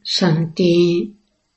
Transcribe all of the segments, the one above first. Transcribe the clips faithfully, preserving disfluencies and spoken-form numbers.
Shanti.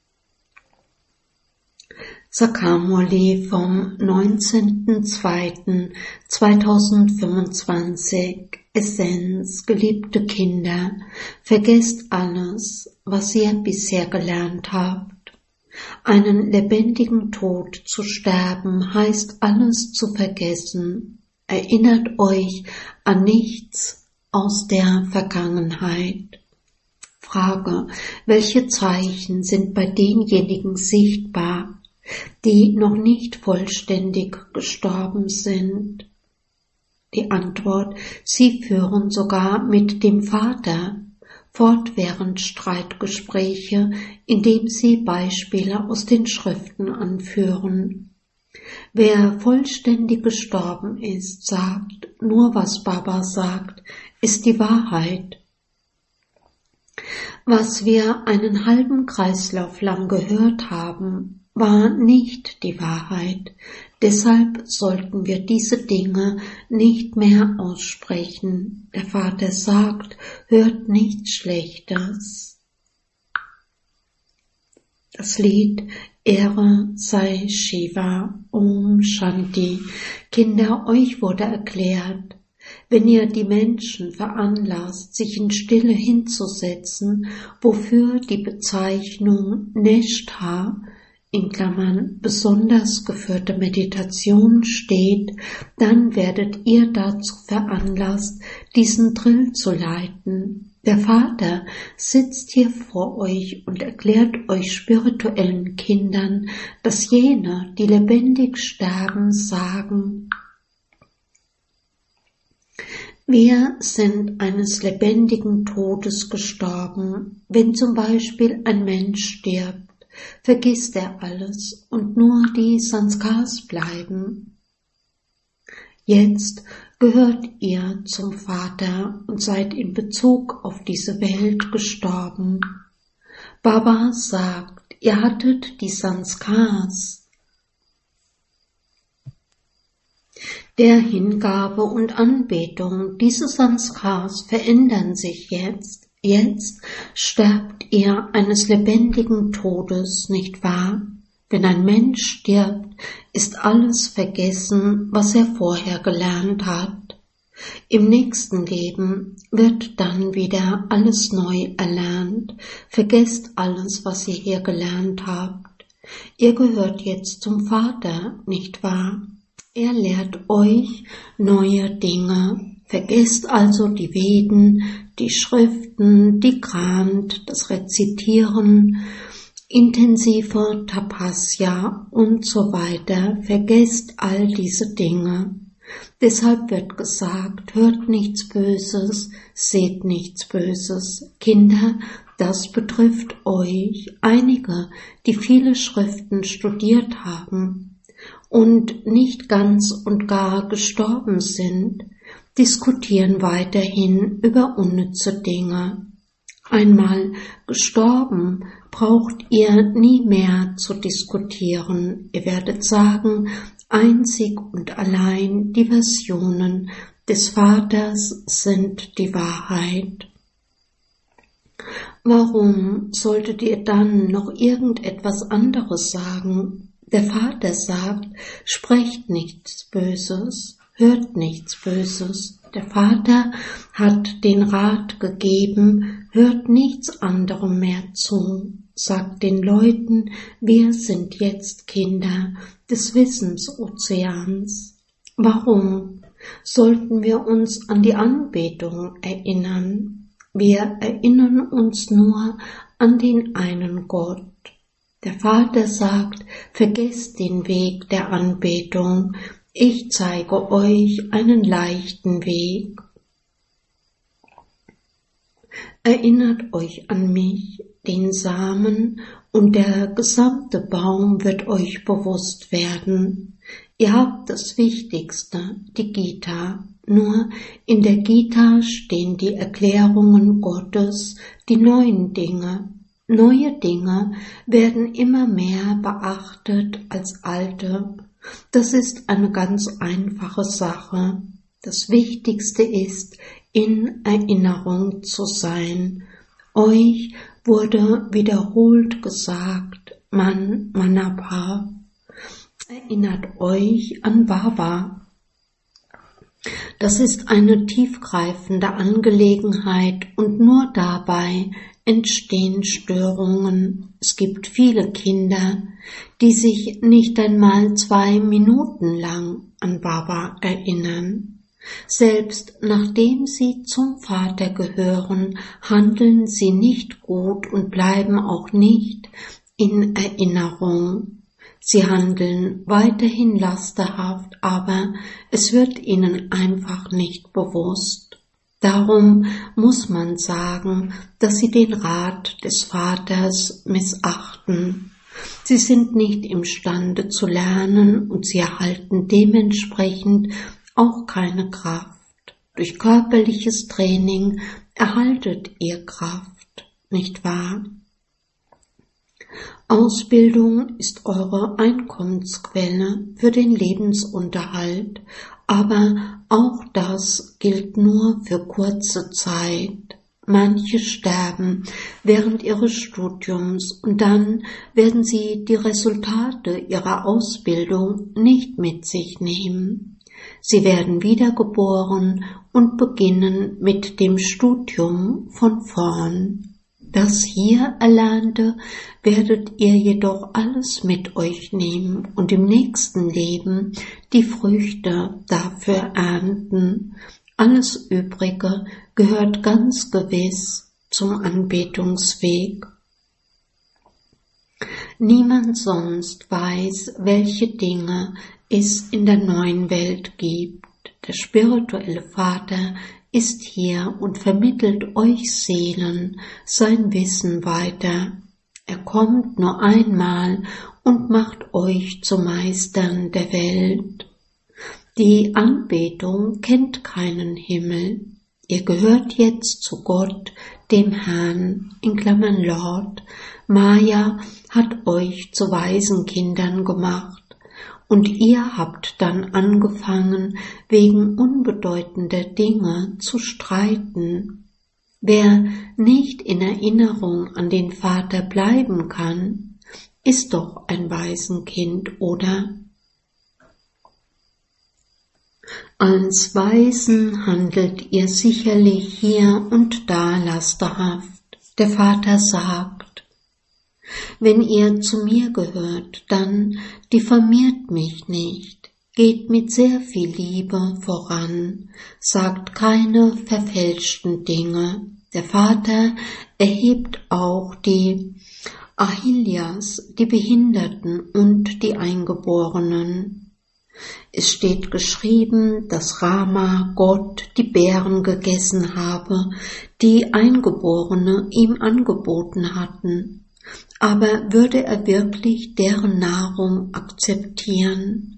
Sakamurli vom neunzehnten zweiten zweitausendfünfundzwanzig. Essenz, geliebte Kinder, vergesst alles, was ihr bisher gelernt habt. Einen lebendigen Tod zu sterben heißt alles zu vergessen. Erinnert euch an nichts aus der Vergangenheit. Frage: Welche Zeichen sind bei denjenigen sichtbar, die noch nicht vollständig gestorben sind? Die Antwort: Sie führen sogar mit dem Vater fortwährend Streitgespräche, indem sie Beispiele aus den Schriften anführen. Wer vollständig gestorben ist, sagt, nur was Baba sagt, ist die Wahrheit. Was wir einen halben Kreislauf lang gehört haben, war nicht die Wahrheit. Deshalb sollten wir diese Dinge nicht mehr aussprechen. Der Vater sagt, hört nichts Schlechtes. Das Lied Ehre sei Shiva, Om Shanti. Kinder, euch wurde erklärt, wenn ihr die Menschen veranlasst, sich in Stille hinzusetzen, wofür die Bezeichnung Nishtha in Klammern besonders geführte Meditation steht, dann werdet ihr dazu veranlasst, diesen Drill zu leiten. Der Vater sitzt hier vor euch und erklärt euch spirituellen Kindern, dass jene, die lebendig sterben, sagen: Wir sind eines lebendigen Todes gestorben. Wenn zum Beispiel ein Mensch stirbt, vergisst er alles und nur die Sanskars bleiben. Jetzt gehört ihr zum Vater und seid in Bezug auf diese Welt gestorben. Baba sagt, ihr hattet die Sanskars der Hingabe und Anbetung. Diese Sanskars verändern sich jetzt. Jetzt sterbt ihr eines lebendigen Todes, nicht wahr? Wenn ein Mensch stirbt, ist alles vergessen, was er vorher gelernt hat. Im nächsten Leben wird dann wieder alles neu erlernt. Vergesst alles, was ihr hier gelernt habt. Ihr gehört jetzt zum Vater, nicht wahr? Er lehrt euch neue Dinge. Vergesst also die Veden, die Schriften, die Grant, das Rezitieren, intensive Tapasya und so weiter. Vergesst all diese Dinge. Deshalb wird gesagt, hört nichts Böses, seht nichts Böses. Kinder, das betrifft euch. Einige, die viele Schriften studiert haben und nicht ganz und gar gestorben sind, diskutieren weiterhin über unnütze Dinge. Einmal gestorben, braucht ihr nie mehr zu diskutieren. Ihr werdet sagen, einzig und allein die Versionen des Vaters sind die Wahrheit. Warum solltet ihr dann noch irgendetwas anderes sagen? Der Vater sagt, sprecht nichts Böses. Hört nichts Böses. Der Vater hat den Rat gegeben, hört nichts anderem mehr zu. Sagt den Leuten, wir sind jetzt Kinder des Wissensozeans. Warum sollten wir uns an die Anbetung erinnern? Wir erinnern uns nur an den einen Gott. Der Vater sagt, vergesst den Weg der Anbetung. Ich zeige euch einen leichten Weg. Erinnert euch an mich, den Samen, und der gesamte Baum wird euch bewusst werden. Ihr habt das Wichtigste, die Gita. Nur in der Gita stehen die Erklärungen Gottes, die neuen Dinge. Neue Dinge werden immer mehr beachtet als alte. Das ist eine ganz einfache Sache. Das Wichtigste ist, in Erinnerung zu sein. Euch wurde wiederholt gesagt, Man Manapa. Erinnert euch an Baba. Das ist eine tiefgreifende Angelegenheit und nur dabei entstehen Störungen. Es gibt viele Kinder, die sich nicht einmal zwei Minuten lang an Baba erinnern. Selbst nachdem sie zum Vater gehören, handeln sie nicht gut und bleiben auch nicht in Erinnerung. Sie handeln weiterhin lasterhaft, aber es wird ihnen einfach nicht bewusst. Darum muss man sagen, dass sie den Rat des Vaters missachten. Sie sind nicht imstande zu lernen und sie erhalten dementsprechend auch keine Kraft. Durch körperliches Training erhaltet ihr Kraft, nicht wahr? Ausbildung ist eure Einkommensquelle für den Lebensunterhalt, aber auch das gilt nur für kurze Zeit. Manche sterben während ihres Studiums und dann werden sie die Resultate ihrer Ausbildung nicht mit sich nehmen. Sie werden wiedergeboren und beginnen mit dem Studium von vorn. Das hier Erlernte werdet ihr jedoch alles mit euch nehmen und im nächsten Leben die Früchte dafür ernten. Alles Übrige gehört ganz gewiss zum Anbetungsweg. Niemand sonst weiß, welche Dinge es in der neuen Welt gibt. Der spirituelle Vater ist hier und vermittelt euch Seelen sein Wissen weiter. Er kommt nur einmal und macht euch zu Meistern der Welt. Die Anbetung kennt keinen Himmel. Ihr gehört jetzt zu Gott, dem Herrn, in Klammern Lord. Maya hat euch zu Waisenkindern gemacht. Und ihr habt dann angefangen, wegen unbedeutender Dinge zu streiten. Wer nicht in Erinnerung an den Vater bleiben kann, ist doch ein Waisenkind, oder? Als Waisen handelt ihr sicherlich hier und da lasterhaft. Der Vater sagt: Wenn ihr zu mir gehört, dann diffamiert mich nicht, geht mit sehr viel Liebe voran, sagt keine verfälschten Dinge. Der Vater erhebt auch die Ahilyas, die Behinderten und die Eingeborenen. Es steht geschrieben, dass Rama Gott die Beeren gegessen habe, die Eingeborene ihm angeboten hatten. Aber würde er wirklich deren Nahrung akzeptieren?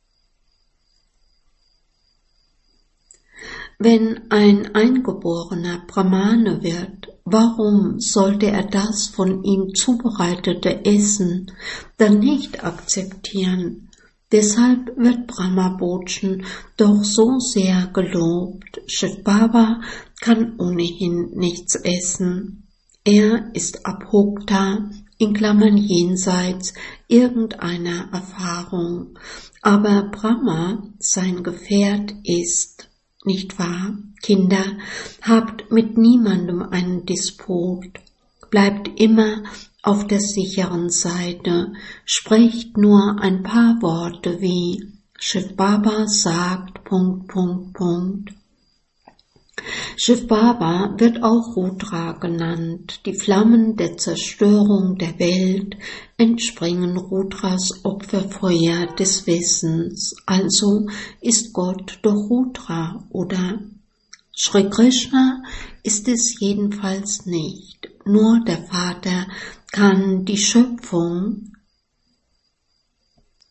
Wenn ein Eingeborener Brahmane wird, warum sollte er das von ihm zubereitete Essen dann nicht akzeptieren? Deshalb wird Brahma-Bhojan doch so sehr gelobt. Shiv Baba kann ohnehin nichts essen. Er ist Abhokta, in Klammern jenseits irgendeiner Erfahrung. Aber Brahma, sein Gefährt, ist, nicht wahr? Kinder, habt mit niemandem einen Disput. Bleibt immer auf der sicheren Seite, sprecht nur ein paar Worte wie Shiv Baba sagt, Punkt, Punkt, Punkt. Shiv Baba wird auch Rudra genannt. Die Flammen der Zerstörung der Welt entspringen Rudras Opferfeuer des Wissens. Also ist Gott doch Rudra, oder? Shri Krishna ist es jedenfalls nicht. Nur der Vater kann die Schöpfung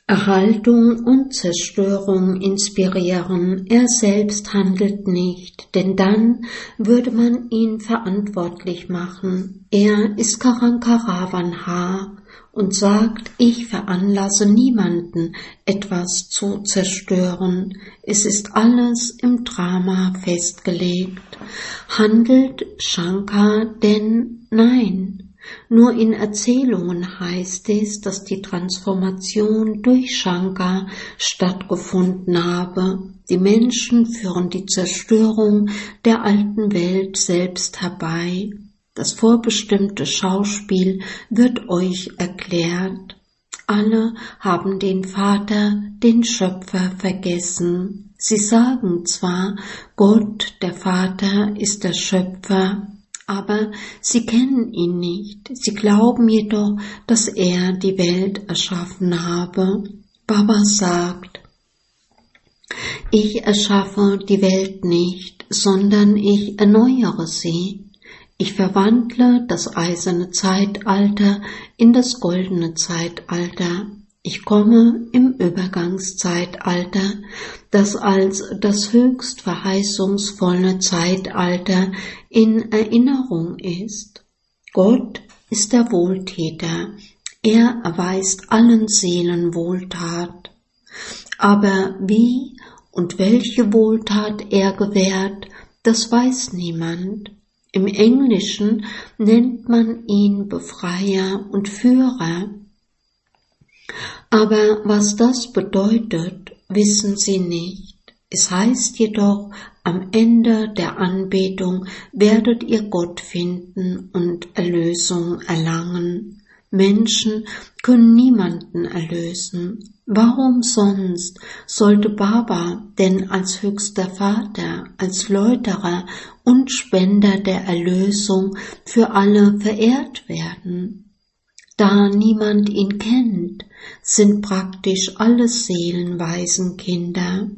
Erhaltung und Zerstörung inspirieren. Er selbst handelt nicht, denn dann würde man ihn verantwortlich machen. Er ist Karankaravanha und sagt, ich veranlasse niemanden, etwas zu zerstören. Es ist alles im Drama festgelegt. Handelt Shankar denn? Nein. Nur in Erzählungen heißt es, dass die Transformation durch Shankar stattgefunden habe. Die Menschen führen die Zerstörung der alten Welt selbst herbei. Das vorbestimmte Schauspiel wird euch erklärt. Alle haben den Vater, den Schöpfer, vergessen. Sie sagen zwar, Gott, der Vater, ist der Schöpfer, aber sie kennen ihn nicht. Sie glauben jedoch, dass er die Welt erschaffen habe. Baba sagt, ich erschaffe die Welt nicht, sondern ich erneuere sie. Ich verwandle das eiserne Zeitalter in das goldene Zeitalter. Ich komme im Übergangszeitalter, das als das höchst verheißungsvolle Zeitalter in Erinnerung ist. Gott ist der Wohltäter. Er erweist allen Seelen Wohltat. Aber wie und welche Wohltat er gewährt, das weiß niemand. Im Englischen nennt man ihn Befreier und Führer. Aber was das bedeutet, wissen sie nicht. Es heißt jedoch, am Ende der Anbetung werdet ihr Gott finden und Erlösung erlangen. Menschen können niemanden erlösen. Warum sonst sollte Baba denn als höchster Vater, als Läuterer und Spender der Erlösung für alle verehrt werden? Da niemand ihn kennt, sind praktisch alle Seelen Waisenkinder.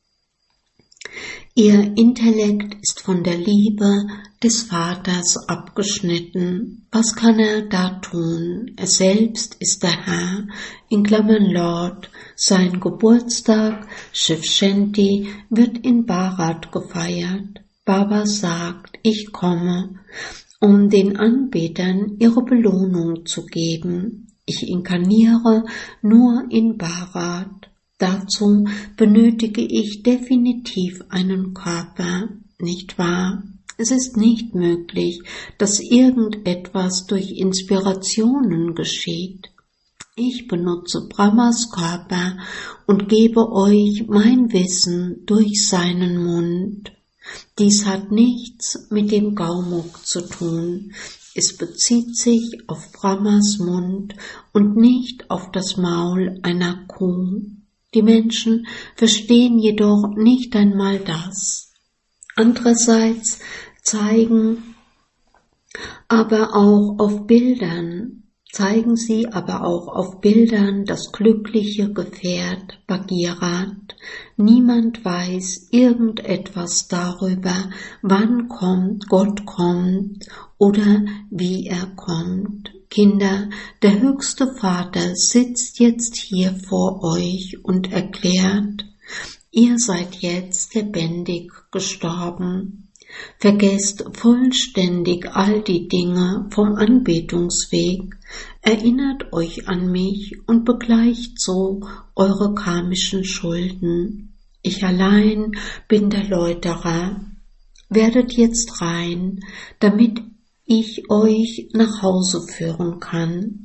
Ihr Intellekt ist von der Liebe des Vaters abgeschnitten. Was kann er da tun? Er selbst ist der Herr, in Klammern Lord. Sein Geburtstag, Shiv Shanti, wird in Bharat gefeiert. Baba sagt, ich komme, um den Anbetern ihre Belohnung zu geben. Ich inkarniere nur in Bharat. Dazu benötige ich definitiv einen Körper, nicht wahr? Es ist nicht möglich, dass irgendetwas durch Inspirationen geschieht. Ich benutze Brahmas Körper und gebe euch mein Wissen durch seinen Mund. Dies hat nichts mit dem Gaumuk zu tun. Es bezieht sich auf Brahmas Mund und nicht auf das Maul einer Kuh. Die Menschen verstehen jedoch nicht einmal das. Andererseits zeigen aber auch auf Bildern, zeigen sie aber auch auf Bildern das glückliche Gefährt Bhagirath. Niemand weiß irgendetwas darüber, wann kommt, Gott kommt oder wie er kommt. Kinder, der höchste Vater sitzt jetzt hier vor euch und erklärt, ihr seid jetzt lebendig gestorben. Vergesst vollständig all die Dinge vom Anbetungsweg, erinnert euch an mich und begleicht so eure karmischen Schulden. Ich allein bin der Läuterer. Werdet jetzt rein, damit ich euch nach Hause führen kann.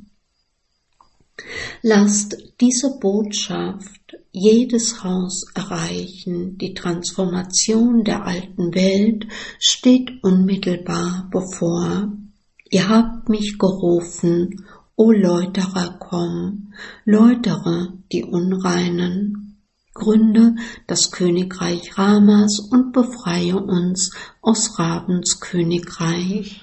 Lasst diese Botschaft jedes Haus erreichen. Die Transformation der alten Welt steht unmittelbar bevor. Ihr habt mich gerufen, o Läuterer, komm, läutere die Unreinen. Gründe das Königreich Ramas und befreie uns aus Ravens Königreich.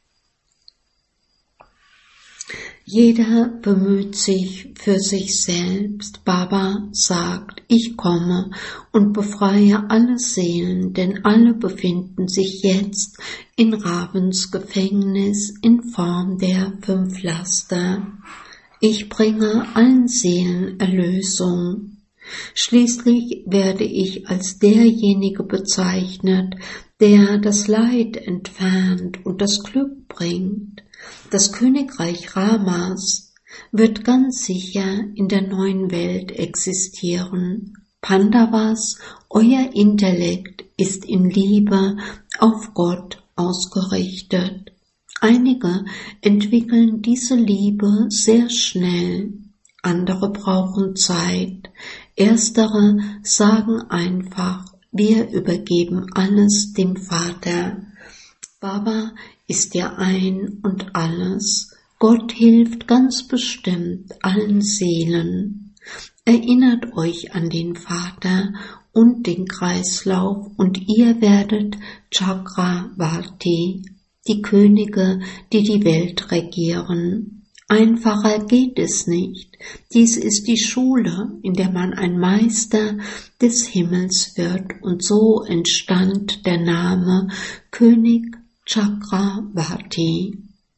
Jeder bemüht sich für sich selbst. Baba sagt, ich komme und befreie alle Seelen, denn alle befinden sich jetzt in Ravens Gefängnis in Form der fünf Laster. Ich bringe allen Seelen Erlösung. Schließlich werde ich als derjenige bezeichnet, der das Leid entfernt und das Glück bringt. Das Königreich Ramas wird ganz sicher in der neuen Welt existieren. Pandavas, euer Intellekt ist in Liebe auf Gott ausgerichtet. Einige entwickeln diese Liebe sehr schnell, andere brauchen Zeit. Erstere sagen einfach, wir übergeben alles dem Vater. Baba ist ja ein und alles. Gott hilft ganz bestimmt allen Seelen. Erinnert euch an den Vater und den Kreislauf und ihr werdet Chakravarti, die Könige, die die Welt regieren. Einfacher geht es nicht. Dies ist die Schule, in der man ein Meister des Himmels wird, und so entstand der Name König Chakravarti.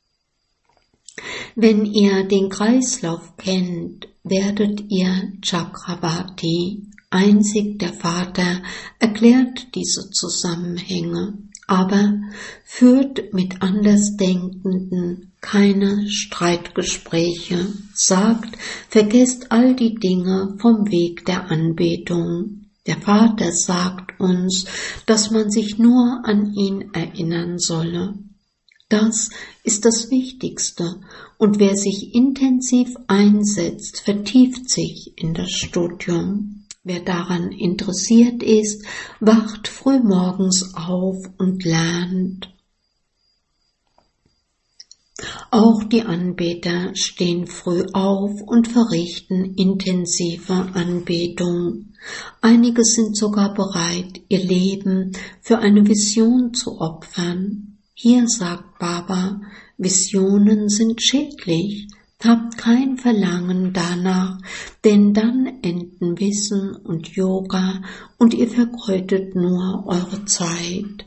Wenn ihr den Kreislauf kennt, werdet ihr Chakravarti. Einzig der Vater erklärt diese Zusammenhänge, aber führt mit Andersdenkenden keine Streitgespräche, sagt, vergesst all die Dinge vom Weg der Anbetung. Der Vater sagt uns, dass man sich nur an ihn erinnern solle. Das ist das Wichtigste, und wer sich intensiv einsetzt, vertieft sich in das Studium. Wer daran interessiert ist, wacht frühmorgens auf und lernt. Auch die Anbeter stehen früh auf und verrichten intensive Anbetung. Einige sind sogar bereit, ihr Leben für eine Vision zu opfern. Hier sagt Baba, Visionen sind schädlich. Habt kein Verlangen danach, denn dann enden Wissen und Yoga und ihr vergeudet nur eure Zeit.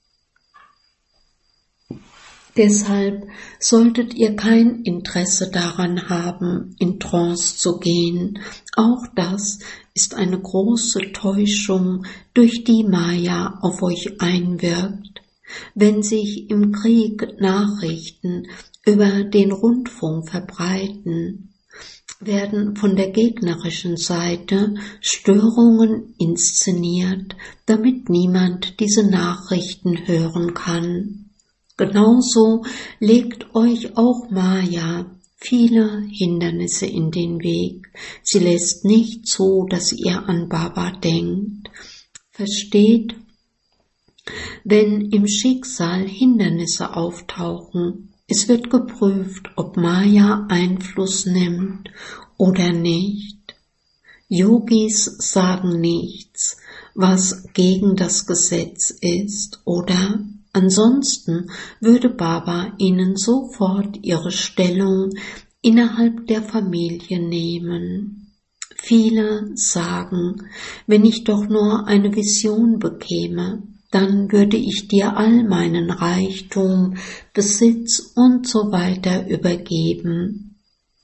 Deshalb solltet ihr kein Interesse daran haben, in Trance zu gehen. Auch das ist eine große Täuschung, durch die Maya auf euch einwirkt. Wenn sich im Krieg Nachrichten über den Rundfunk verbreiten, werden von der gegnerischen Seite Störungen inszeniert, damit niemand diese Nachrichten hören kann. Genauso legt euch auch Maya viele Hindernisse in den Weg. Sie lässt nicht zu, dass ihr an Baba denkt. Versteht, wenn im Schicksal Hindernisse auftauchen, es wird geprüft, ob Maya Einfluss nimmt oder nicht. Yogis sagen nichts, was gegen das Gesetz ist, oder ansonsten würde Baba ihnen sofort ihre Stellung innerhalb der Familie nehmen. Viele sagen, wenn ich doch nur eine Vision bekäme, dann würde ich dir all meinen Reichtum, Besitz und so weiter übergeben.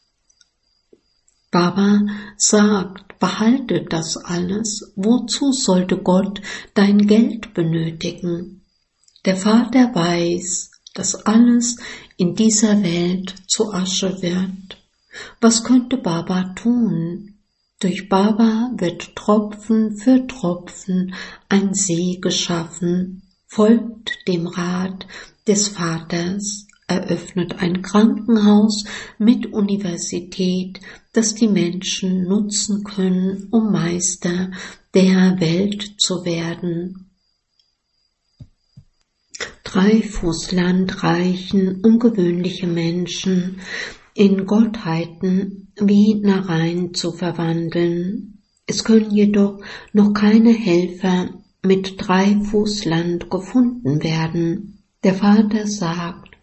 Baba sagt, behalte das alles. Wozu sollte Gott dein Geld benötigen? Der Vater weiß, dass alles in dieser Welt zu Asche wird. Was könnte Baba tun? Durch Baba wird Tropfen für Tropfen ein See geschaffen, folgt dem Rat des Vaters, eröffnet ein Krankenhaus mit Universität, das die Menschen nutzen können, um Meister der Welt zu werden. Dreifußland reichen ungewöhnliche Menschen in Gottheiten wie Narayan zu verwandeln. Es können jedoch noch keine Helfer mit Dreifußland gefunden werden. Der Vater sagt,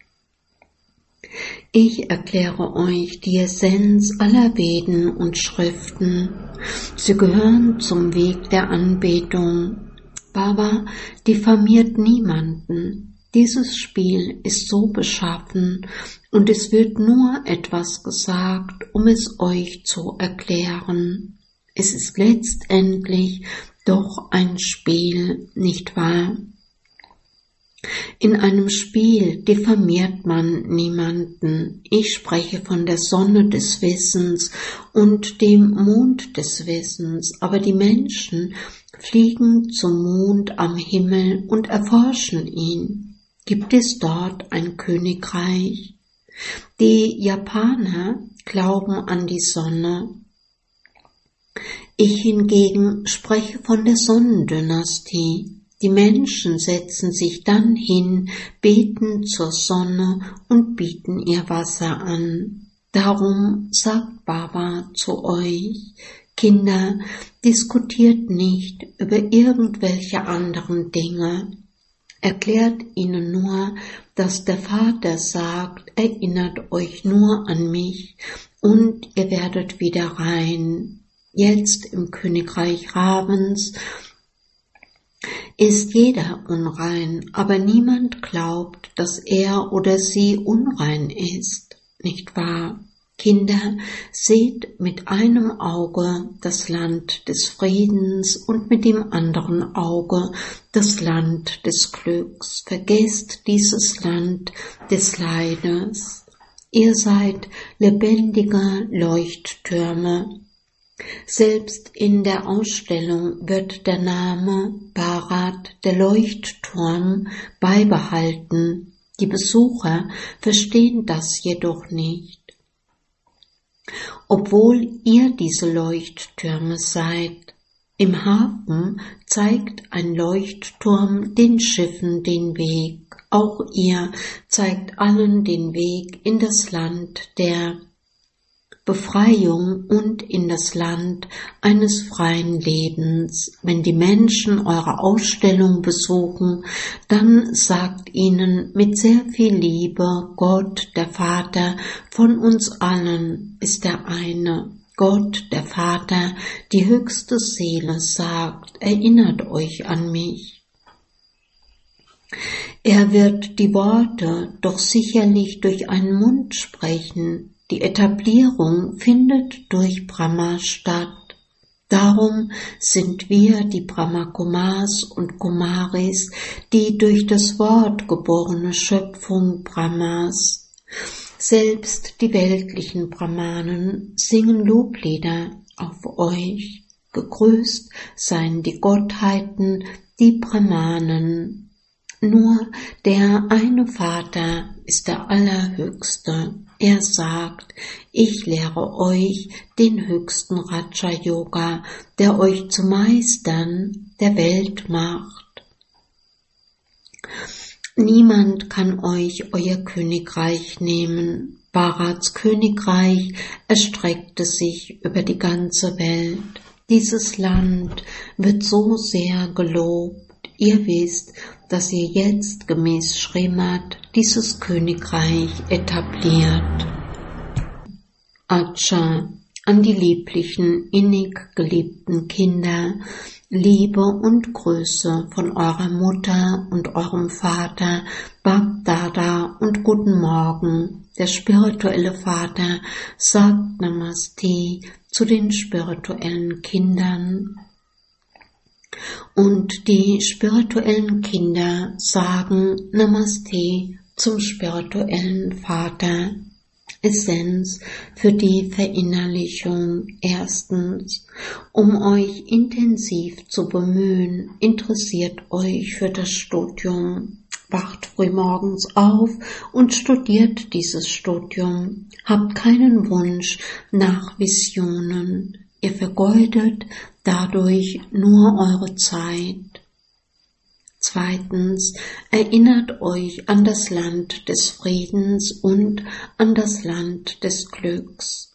ich erkläre euch die Essenz aller Veden und Schriften. Sie gehören zum Weg der Anbetung. Baba diffamiert niemanden. Dieses Spiel ist so beschaffen und es wird nur etwas gesagt, um es euch zu erklären. Es ist letztendlich doch ein Spiel, nicht wahr? In einem Spiel diffamiert man niemanden. Ich spreche von der Sonne des Wissens und dem Mond des Wissens, aber die Menschen fliegen zum Mond am Himmel und erforschen ihn. Gibt es dort ein Königreich? Die Japaner glauben an die Sonne. Ich hingegen spreche von der Sonnendynastie. Die Menschen setzen sich dann hin, beten zur Sonne und bieten ihr Wasser an. Darum sagt Baba zu euch, Kinder, diskutiert nicht über irgendwelche anderen Dinge. Erklärt ihnen nur, dass der Vater sagt, erinnert euch nur an mich und ihr werdet wieder rein. Jetzt im Königreich Ravens ist jeder unrein, aber niemand glaubt, dass er oder sie unrein ist, nicht wahr? Kinder, seht mit einem Auge das Land des Friedens und mit dem anderen Auge das Land des Glücks. Vergesst dieses Land des Leides. Ihr seid lebendige Leuchttürme. Selbst in der Ausstellung wird der Name Bharat, der Leuchtturm, beibehalten. Die Besucher verstehen das jedoch nicht. Obwohl ihr diese Leuchttürme seid. Im Hafen zeigt ein Leuchtturm den Schiffen den Weg. Auch ihr zeigt allen den Weg in das Land der Befreiung und in das Land eines freien Lebens. Wenn die Menschen eure Ausstellung besuchen, dann sagt ihnen mit sehr viel Liebe, Gott, der Vater von uns allen ist der eine. Gott, der Vater, die höchste Seele sagt, erinnert euch an mich. Er wird die Worte doch sicherlich durch einen Mund sprechen. Die Etablierung findet durch Brahma statt. Darum sind wir die Brahma-Kumaris und Kumaris, die durch das Wort geborene Schöpfung Brahmas. Selbst die weltlichen Brahmanen singen Loblieder auf euch. Gegrüßt seien die Gottheiten, die Brahmanen. Nur der eine Vater ist der Allerhöchste. Er sagt, ich lehre euch den höchsten Raja-Yoga, der euch zu Meistern der Welt macht. Niemand kann euch euer Königreich nehmen. Bharats Königreich erstreckte sich über die ganze Welt. Dieses Land wird so sehr gelobt. Ihr wisst, dass ihr jetzt gemäß Srimad dieses Königreich etabliert. Acha, an die lieblichen, innig geliebten Kinder, Liebe und Grüße von eurer Mutter und eurem Vater, Bab-Dada und guten Morgen. Der spirituelle Vater sagt Namaste zu den spirituellen Kindern. Und die spirituellen Kinder sagen Namaste zum spirituellen Vater. Essenz für die Verinnerlichung. Erstens, um euch intensiv zu bemühen, interessiert euch für das Studium. Wacht frühmorgens auf und studiert dieses Studium. Habt keinen Wunsch nach Visionen. Ihr vergeudet dadurch nur eure Zeit. Zweitens, erinnert euch an das Land des Friedens und an das Land des Glücks.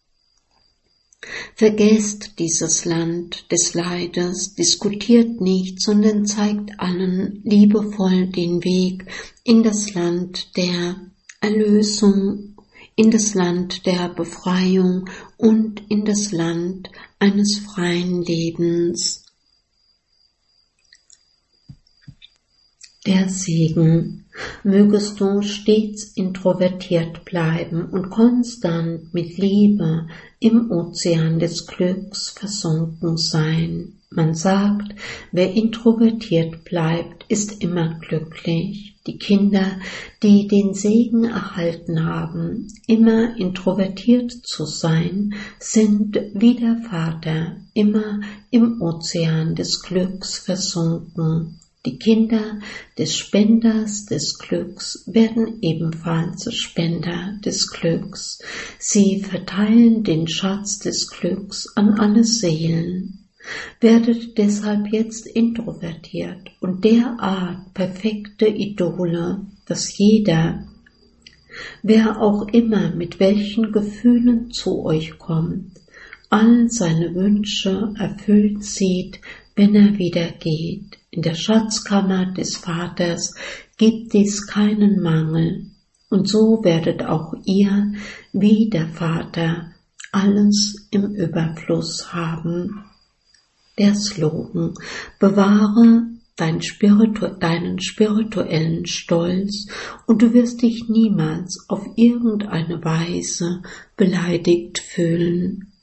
Vergesst dieses Land des Leides, diskutiert nicht, sondern zeigt allen liebevoll den Weg in das Land der Erlösung, in das Land der Befreiung und in das Land eines freien Lebens. Der Segen. Mögest du stets introvertiert bleiben und konstant mit Liebe im Ozean des Glücks versunken sein. Man sagt, wer introvertiert bleibt, ist immer glücklich. Die Kinder, die den Segen erhalten haben, immer introvertiert zu sein, sind wie der Vater immer im Ozean des Glücks versunken. Die Kinder des Spenders des Glücks werden ebenfalls Spender des Glücks. Sie verteilen den Schatz des Glücks an alle Seelen. Werdet deshalb jetzt introvertiert und derart perfekte Idole, dass jeder, wer auch immer mit welchen Gefühlen zu euch kommt, all seine Wünsche erfüllt sieht, wenn er wieder geht. In der Schatzkammer des Vaters gibt es keinen Mangel, und so werdet auch ihr, wie der Vater, alles im Überfluss haben. Der Slogan: Bewahre dein Spiritu- deinen spirituellen Stolz und du wirst dich niemals auf irgendeine Weise beleidigt fühlen.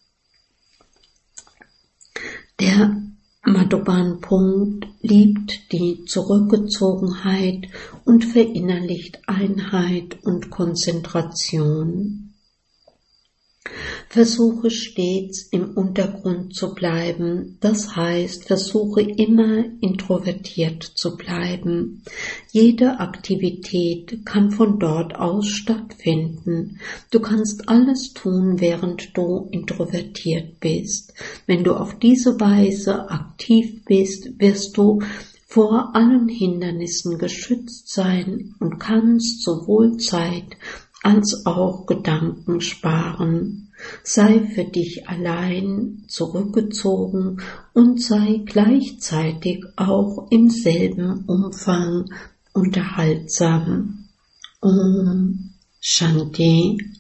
Der Madhuban-Punkt liebt die Zurückgezogenheit und verinnerlicht Einheit und Konzentration. Versuche stets im Untergrund zu bleiben, das heißt, versuche immer introvertiert zu bleiben. Jede Aktivität kann von dort aus stattfinden. Du kannst alles tun, während du introvertiert bist. Wenn du auf diese Weise aktiv bist, wirst du vor allen Hindernissen geschützt sein und kannst sowohl Zeit als auch Gedanken sparen. Sei für dich allein zurückgezogen und sei gleichzeitig auch im selben Umfang unterhaltsam. Om Shanti